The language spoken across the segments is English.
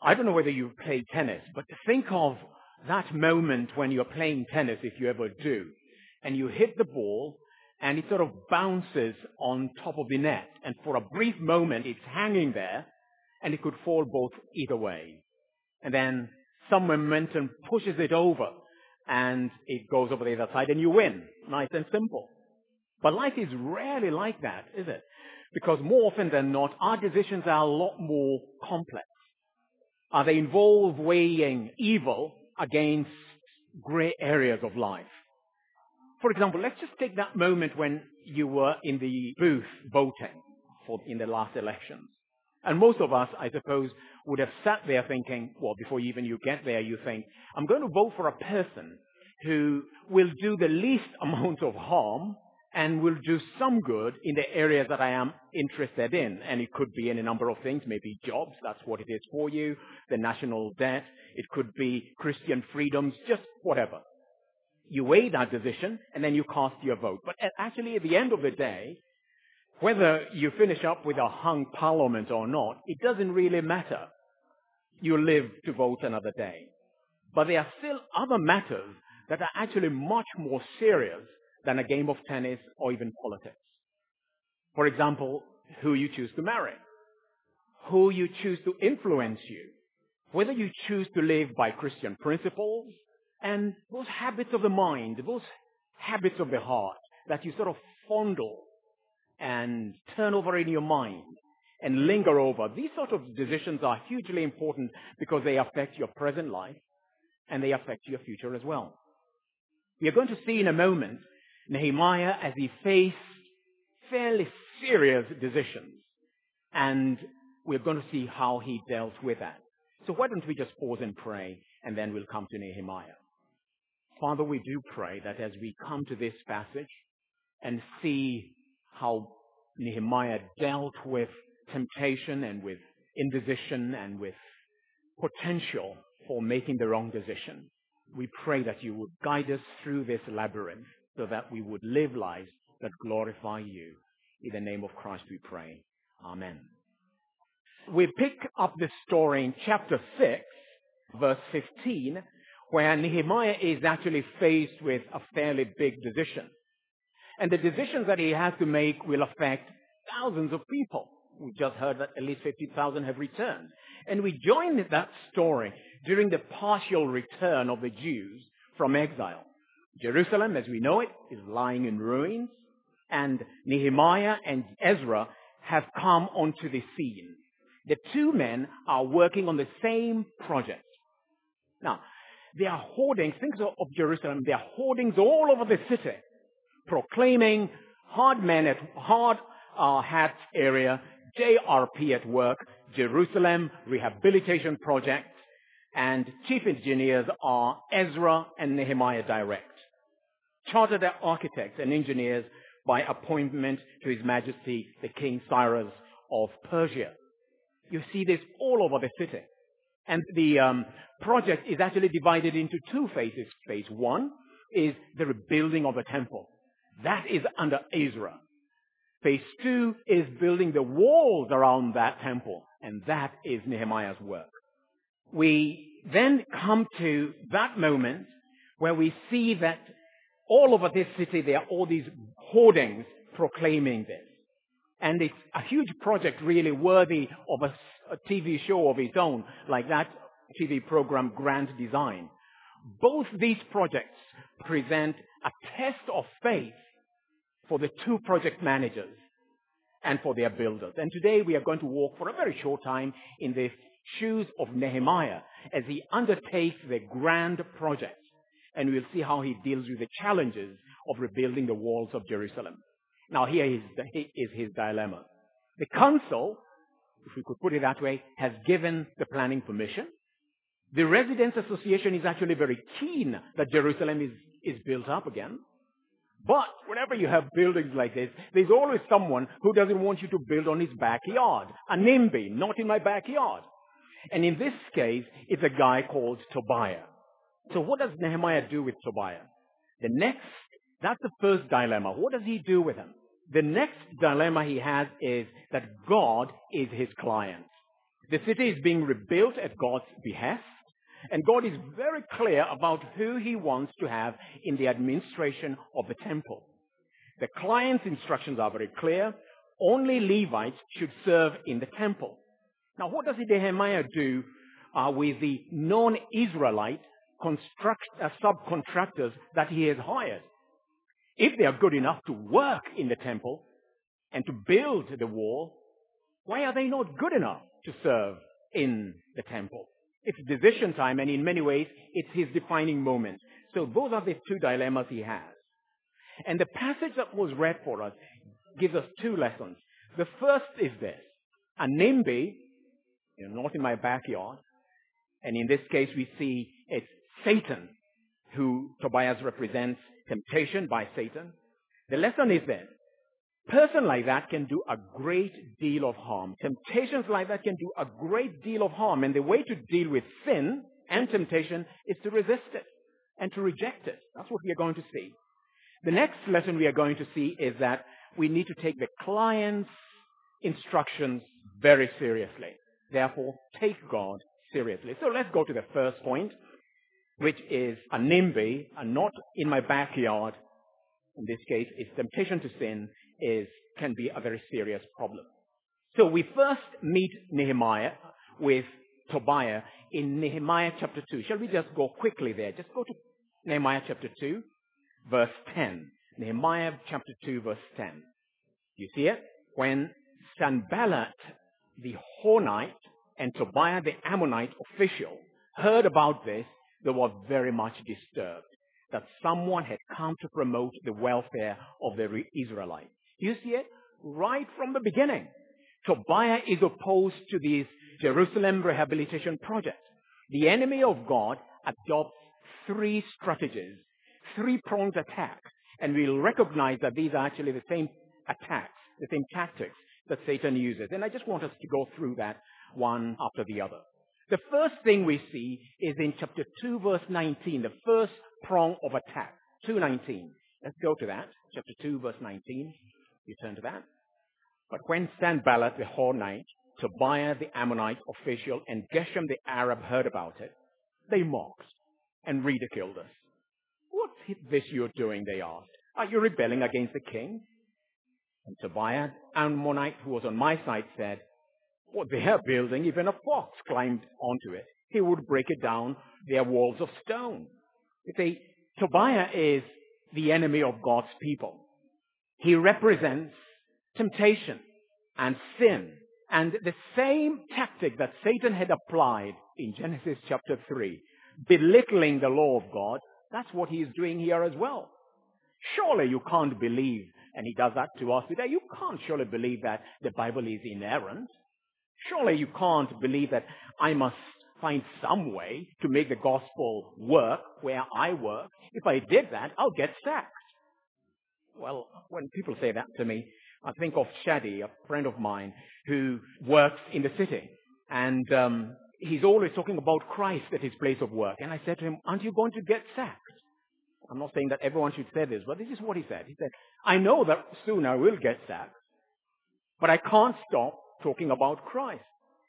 I don't know whether you play tennis, but think of that moment when you're playing tennis, if you ever do, and you hit the ball and it sort of bounces on top of the net. And for a brief moment, it's hanging there and it could fall both either way. And then some momentum pushes it over and it goes over the other side and you win. Nice and simple. But life is rarely like that, is it? Because more often than not, our decisions are a lot more complex. They involve weighing evil against gray areas of life. For example, let's just take that moment when you were in the booth voting in the last elections. And most of us, I suppose, would have sat there thinking, well, before even you get there, you think, I'm going to vote for a person who will do the least amount of harm and will do some good in the areas that I am interested in. And it could be any number of things, maybe jobs, that's what it is for you, the national debt, it could be Christian freedoms, just whatever. You weigh that decision and then you cast your vote. But actually at the end of the day, whether you finish up with a hung parliament or not, it doesn't really matter. You live to vote another day. But there are still other matters that are actually much more serious than a game of tennis or even politics. For example, who you choose to marry, who you choose to influence you, whether you choose to live by Christian principles, and those habits of the mind, those habits of the heart that you sort of fondle and turn over in your mind and linger over. These sort of decisions are hugely important because they affect your present life and they affect your future as well. We are going to see in a moment Nehemiah as he faced fairly serious decisions, and we're going to see how he dealt with that. So why don't we just pause and pray, and then we'll come to Nehemiah. Father, we do pray that as we come to this passage and see how Nehemiah dealt with temptation and with indecision and with potential for making the wrong decision, we pray that you would guide us through this labyrinth so that we would live lives that glorify you. In the name of Christ we pray. Amen. We pick up the story in chapter 6, verse 15, where Nehemiah is actually faced with a fairly big decision. And the decisions that he has to make will affect thousands of people. We just heard that at least 50,000 have returned. And we join that story during the partial return of the Jews from exile. Jerusalem, as we know it, is lying in ruins, and Nehemiah and Ezra have come onto the scene. The two men are working on the same project. Now, there are hoardings, think of Jerusalem, there are hoardings all over the city, proclaiming hard hat area, JRP at work, Jerusalem Rehabilitation Project, and chief engineers are Ezra and Nehemiah direct. Chartered architects and engineers by appointment to His Majesty the King Cyrus of Persia. You see this all over the city. And the project is actually divided into two phases. Phase one is the rebuilding of the temple. That is under Ezra. Phase two is building the walls around that temple, and that is Nehemiah's work. We then come to that moment where we see that all over this city there are all these hoardings proclaiming this. And it's a huge project really worthy of a TV show of its own, like that TV program Grand Design. Both these projects present a test of faith for the two project managers and for their builders. And today we are going to walk for a very short time in the shoes of Nehemiah as he undertakes the grand project. And we'll see how he deals with the challenges of rebuilding the walls of Jerusalem. Now here is his dilemma. The council, if we could put it that way, has given the planning permission. The Residents Association is actually very keen that Jerusalem is built up again. But whenever you have buildings like this, there's always someone who doesn't want you to build on his backyard. A NIMBY, not in my backyard. And in this case, it's a guy called Tobiah. So what does Nehemiah do with Tobiah? That's the first dilemma. What does he do with him? The next dilemma he has is that God is his client. The city is being rebuilt at God's behest, and God is very clear about who he wants to have in the administration of the temple. The client's instructions are very clear. Only Levites should serve in the temple. Now, what does Nehemiah do with the non-Israelite subcontractors that he has hired? If they are good enough to work in the temple and to build the wall, why are they not good enough to serve in the temple? It's decision time, and in many ways, it's his defining moment. So those are the two dilemmas he has. And the passage that was read for us gives us two lessons. The first is this. A NIMBY, not in my backyard, and in this case we see it's Satan, who Tobias represents, temptation by Satan. The lesson is this. Person like that can do a great deal of harm. Temptations like that can do a great deal of harm. And the way to deal with sin and temptation is to resist it and to reject it. That's what we are going to see. The next lesson we are going to see is that we need to take the client's instructions very seriously. Therefore, take God seriously. So let's go to the first point, which is a NIMBY, a not in my backyard. In this case, is temptation to sin can be a very serious problem. So we first meet Nehemiah with Tobiah in Nehemiah chapter 2. Shall we just go quickly there? Just go to Nehemiah chapter 2, verse 10. Nehemiah chapter 2, verse 10. You see it? When Sanballat, the Hornite, and Tobiah, the Ammonite official, heard about this, they were very much disturbed that someone had come to promote the welfare of the Israelites. You see it? Right from the beginning. Tobiah is opposed to this Jerusalem rehabilitation project. The enemy of God adopts three strategies, three-pronged attacks, and we'll recognize that these are actually the same attacks, the same tactics that Satan uses. And I just want us to go through that one after the other. The first thing we see is in chapter 2, verse 19, the first prong of attack, 2:19. Let's go to that. Chapter 2, verse 19. You turn to that. But when Sanballat the Hornite, Tobiah the Ammonite official, and Geshem the Arab heard about it, they mocked and ridiculed us. What's this you're doing, they asked. Are you rebelling against the king? And Tobiah, Ammonite, who was on my side, said, what they are building, even a fox climbed onto it. He would break it down, their walls of stone. You see, Tobiah is the enemy of God's people. He represents temptation and sin. And the same tactic that Satan had applied in Genesis chapter 3, belittling the law of God, that's what he is doing here as well. Surely you can't believe, and he does that to us today, you can't surely believe that the Bible is inerrant. Surely you can't believe that I must find some way to make the gospel work where I work. If I did that, I'll get sacked. Well, when people say that to me, I think of Shadi, a friend of mine, who works in the city. And he's always talking about Christ at his place of work. And I said to him, aren't you going to get sacked? I'm not saying that everyone should say this, but this is what he said. He said, I know that soon I will get sacked, but I can't stop talking about Christ.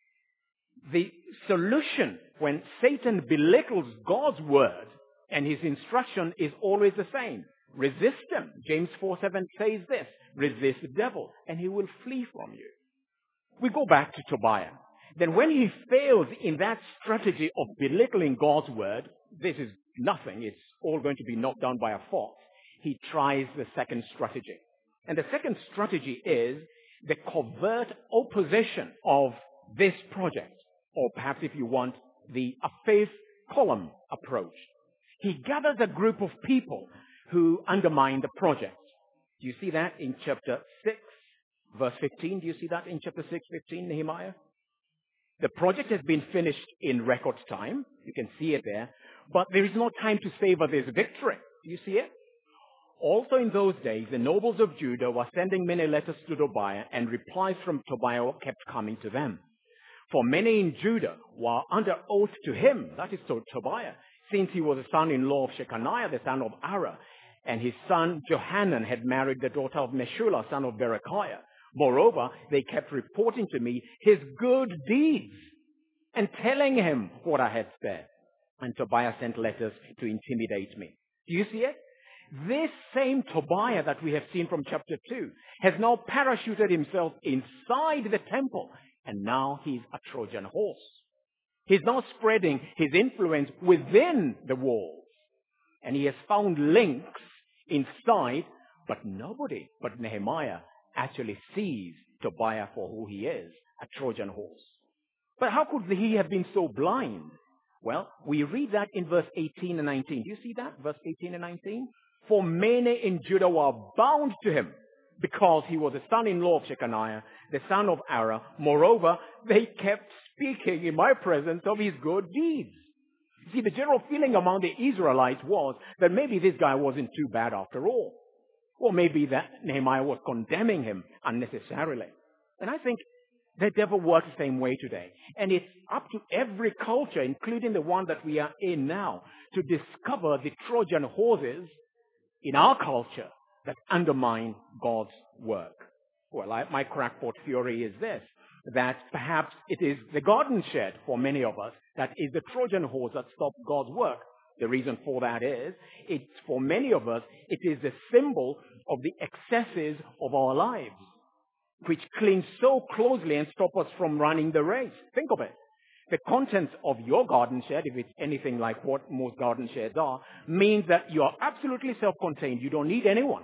The solution when Satan belittles God's word and his instruction is always the same. Resist him. James 4:7 says this. Resist the devil and he will flee from you. We go back to Tobiah. Then when he fails in that strategy of belittling God's word, this is nothing. It's all going to be knocked down by a fox. He tries the second strategy. And the second strategy is the covert opposition of this project. Or perhaps if you want, a faith column approach. He gathers a group of people who undermine the project. Do you see that in chapter 6, verse 15? Do you see that in chapter 6, 15, Nehemiah? The project has been finished in record time. You can see it there. But there is no time to savor this victory. Do you see it? Also in those days, the nobles of Judah were sending many letters to Tobiah, and replies from Tobiah kept coming to them. For many in Judah were under oath to him, that is to Tobiah, since he was the son-in-law of Shechaniah, the son of Ara, and his son Johanan had married the daughter of Meshullah, son of Berechiah, Moreover, they kept reporting to me his good deeds and telling him what I had said. And Tobiah sent letters to intimidate me. Do you see it? This same Tobiah that we have seen from chapter 2 has now parachuted himself inside the temple, and now he's a Trojan horse. He's now spreading his influence within the walls, and he has found links inside, but nobody but Nehemiah actually sees Tobiah for who he is, a Trojan horse. But how could he have been so blind? Well, we read that in verse 18 and 19. Do you see that? Verse 18 and 19. For many in Judah were bound to him because he was the son-in-law of Shechaniah, the son of Ara. Moreover, they kept speaking in my presence of his good deeds. See, the general feeling among the Israelites was that maybe this guy wasn't too bad after all. Or maybe that Nehemiah was condemning him unnecessarily. And I think the devil works the same way today. And it's up to every culture, including the one that we are in now, to discover the Trojan horses in our culture that undermine God's work. Well, my crackpot theory is this, that perhaps it is the garden shed for many of us that is the Trojan horse that stops God's work. The reason for that is, for many of us, it is the symbol of the excesses of our lives, which cling so closely and stop us from running the race. Think of it. The contents of your garden shed, if it's anything like what most garden sheds are, means that you are absolutely self-contained. You don't need anyone.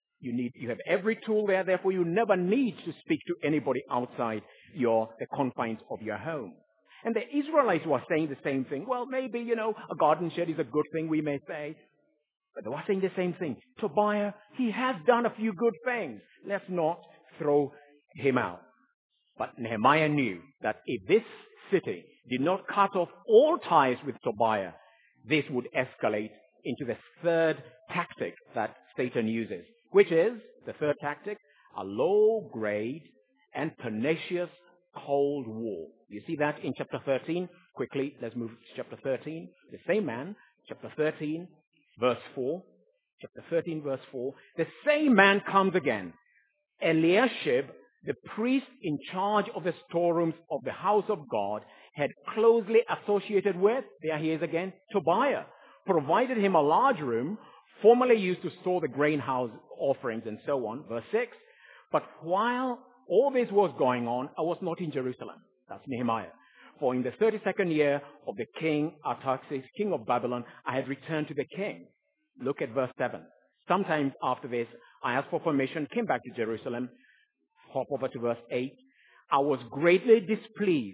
You have every tool there, therefore you never need to speak to anybody outside the confines of your home. And the Israelites were saying the same thing. Well, maybe, a garden shed is a good thing, we may say. But they were saying the same thing. Tobiah, he has done a few good things. Let's not throw him out. But Nehemiah knew that if this city did not cut off all ties with Tobiah, this would escalate into the third tactic that Satan uses, which is, the third tactic, a low-grade and tenacious cold war. You see that in chapter 13? Quickly, let's move to chapter 13. The same man, chapter 13, verse 4. Chapter 13, verse 4. The same man comes again. Eliashib, the priest in charge of the storerooms of the house of God, had closely associated with, there he is again, Tobiah, provided him a large room, formerly used to store the grain house offerings and so on. Verse 6. But while all this was going on, I was not in Jerusalem. That's Nehemiah. For in the 32nd year of the king Artaxerxes, king of Babylon, I had returned to the king. Look at verse 7. Sometime after this, I asked for permission, came back to Jerusalem. Hop over to verse 8. I was greatly displeased.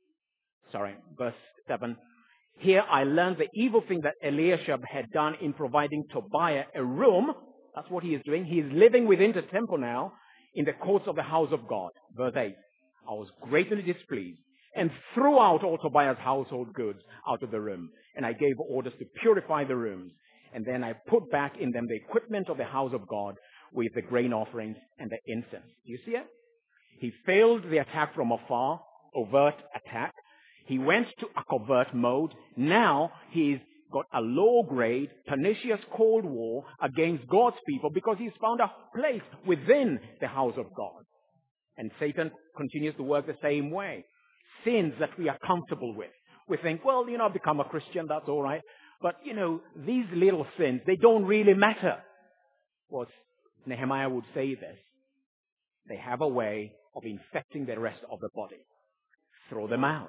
Verse 7. Here I learned the evil thing that Eliashib had done in providing Tobiah a room. That's what he is doing. He is living within the temple now in the courts of the house of God. Verse 8. I was greatly displeased and threw out all Tobiah's household goods out of the room. And I gave orders to purify the rooms. And then I put back in them the equipment of the house of God with the grain offerings and the incense. Do you see it? He failed the attack from afar, overt attack. He went to a covert mode. Now he's got a low-grade, tenacious cold war against God's people because he's found a place within the house of God. And Satan continues to work the same way. Sins that we are comfortable with. We think, well, I've become a Christian, that's all right. But, these little sins, they don't really matter. Well, Nehemiah would say this. They have a way of infecting the rest of the body. Throw them out.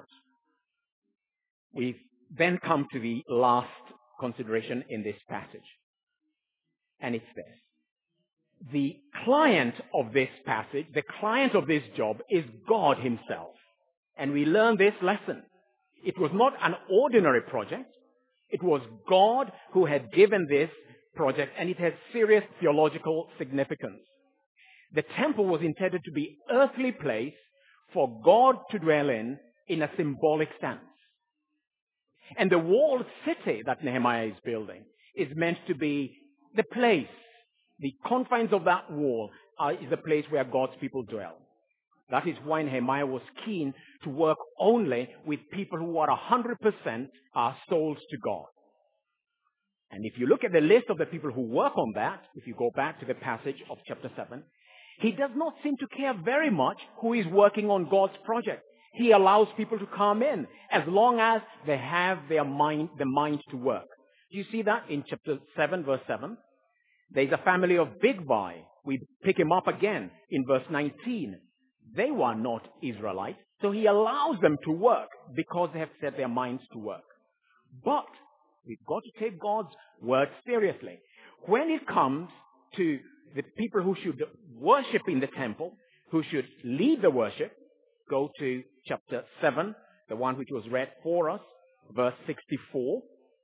We then come to the last consideration in this passage. And it's this. The client of this passage, the client of this job is God himself. And we learn this lesson. It was not an ordinary project. It was God who had given this project, and it has serious theological significance. The temple was intended to be an earthly place for God to dwell in a symbolic sense. And the walled city that Nehemiah is building is meant to be the place. The confines of that wall is the place where God's people dwell. That is why Nehemiah was keen to work only with people who are 100% souls to God. And if you look at the list of the people who work on that, if you go back to the passage of chapter 7, He does not seem to care very much who is working on God's project. He allows people to come in as long as they have the mind to work. Do you see that in chapter 7, verse 7? There's a family of Bigvai. We pick him up again in verse 19. They were not Israelites, so he allows them to work because they have set their minds to work. But we've got to take God's word seriously. When it comes to the people who should worship in the temple, who should lead the worship, go to chapter 7, the one which was read for us, verse 64.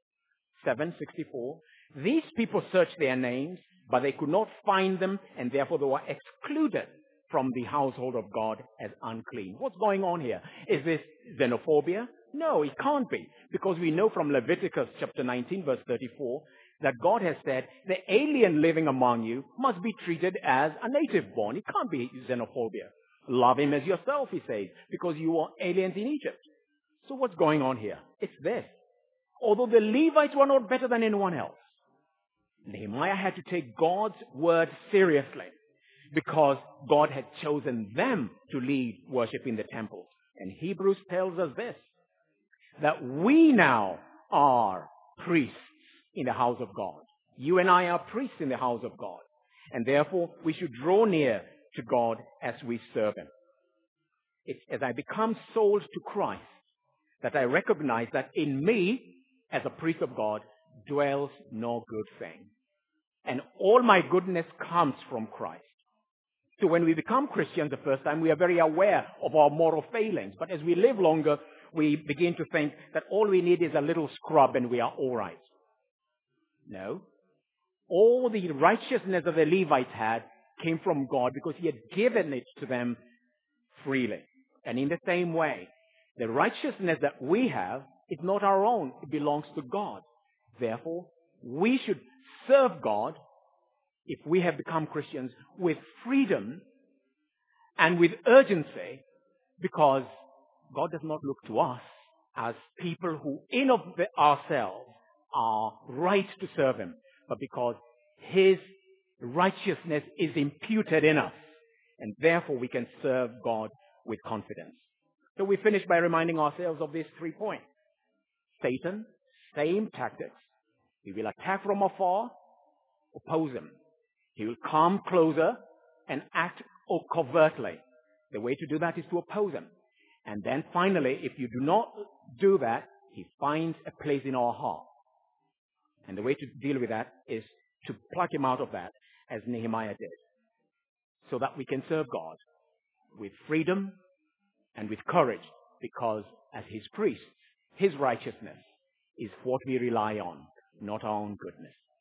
7:64. These people searched their names, but they could not find them, and therefore they were excluded from the household of God as unclean. What's going on here? Is this xenophobia? No, it can't be, because we know from Leviticus chapter 19, verse 34, that God has said, the alien living among you must be treated as a native born. It can't be xenophobia. Love him as yourself, he says, because you are aliens in Egypt. So what's going on here? It's this. Although the Levites were not better than anyone else, Nehemiah had to take God's word seriously because God had chosen them to lead worship in the temple. And Hebrews tells us this, that we now are priests in the house of God. You and I are priests in the house of God. And therefore, we should draw near to God as we serve him. It's as I become sold to Christ that I recognize that in me, as a priest of God, dwells no good thing. And all my goodness comes from Christ. So when we become Christians the first time, we are very aware of our moral failings. But as we live longer, we begin to think that all we need is a little scrub and we are all right. No. All the righteousness that the Levites had came from God because he had given it to them freely. And in the same way, the righteousness that we have is not our own. It belongs to God. Therefore, we should serve God, if we have become Christians, with freedom and with urgency, because God does not look to us as people who in of ourselves are right to serve him, but because his righteousness is imputed in us, and therefore we can serve God with confidence. So we finish by reminding ourselves of these 3 points. Satan, same tactics. He will attack from afar, oppose him. He will come closer and act covertly. The way to do that is to oppose him. And then finally, if you do not do that, he finds a place in our heart. And the way to deal with that is to pluck him out of that, as Nehemiah did, so that we can serve God with freedom and with courage, because as his priests, his righteousness is what we rely on, not our own goodness.